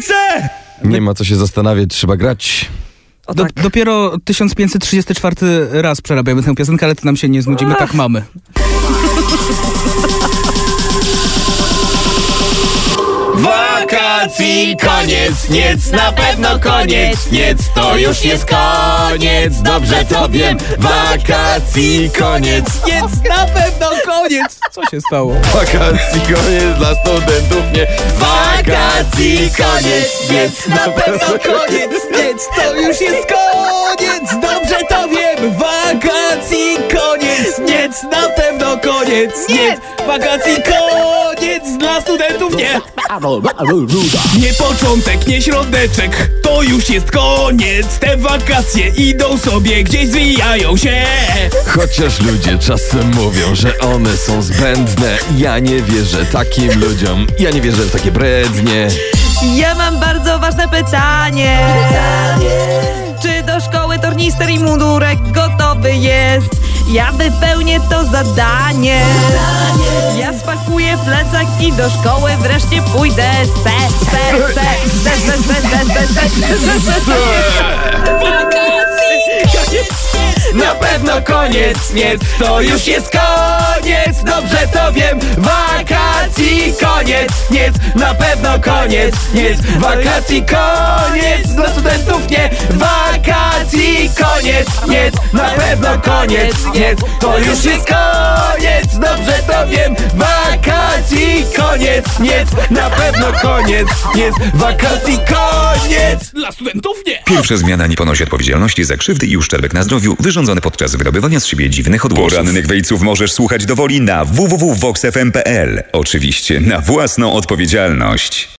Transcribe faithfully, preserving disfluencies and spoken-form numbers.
rodzice! Nie ma co się zastanawiać, trzeba grać. O Do, tak. dopiero tysiąc pięćset trzydziesty czwarty raz przerabiamy tę piosenkę, ale to nam się nie znudzi, my tak mamy. Wakacji koniec, nic, na pewno koniec, nic, to już jest koniec, dobrze to wiem. Wakacji koniec, Nic, na pewno koniec! Co się stało? wakacji koniec, dla studentów nie. Wakacji koniec, nic, na pewno koniec, nic, to już jest koniec, dobrze to wiem. Wakacji koniec, nic, na pewno koniec, nic, wakacji koniec, dla studentów nie. Nie początek, nie środeczek, to już jest koniec. Te wakacje idą sobie, gdzieś zwijają się. Chociaż ludzie czasem mówią, że one są zbędne, ja nie wierzę takim ludziom, ja nie wierzę w takie brednie. Ja mam bardzo ważne pytanie. Czy do szkoły tornister i mundurek gotowy jest? Ja wypełnię to zadanie. Ja spakuję plecak i do szkoły wreszcie pójdę. Se, se, se, se, se, se, se, se, se, se, se. Wakacji! Na pewno koniec, nic, to już jest koniec, dobrze to wiem. Wakacji koniec, nic, na pewno koniec, nic, wakacji koniec, dla studentów nie. Wakacji koniec, nic, na pewno koniec, nic, to już jest koniec, dobrze to wiem. Wakacji koniec, nic, na pewno koniec, nic, wakacji koniec. Dla studentów nie. Pierwsza zmiana nie ponosi odpowiedzialności za krzywdy i uszczerbek na zdrowiu wyrządzony podczas wydobywania z siebie dziwnych odgłosów. Porannych Wejców możesz słuchać dowoli na w w w kropka vox f m kropka p l. Oczywiście na własną odpowiedzialność.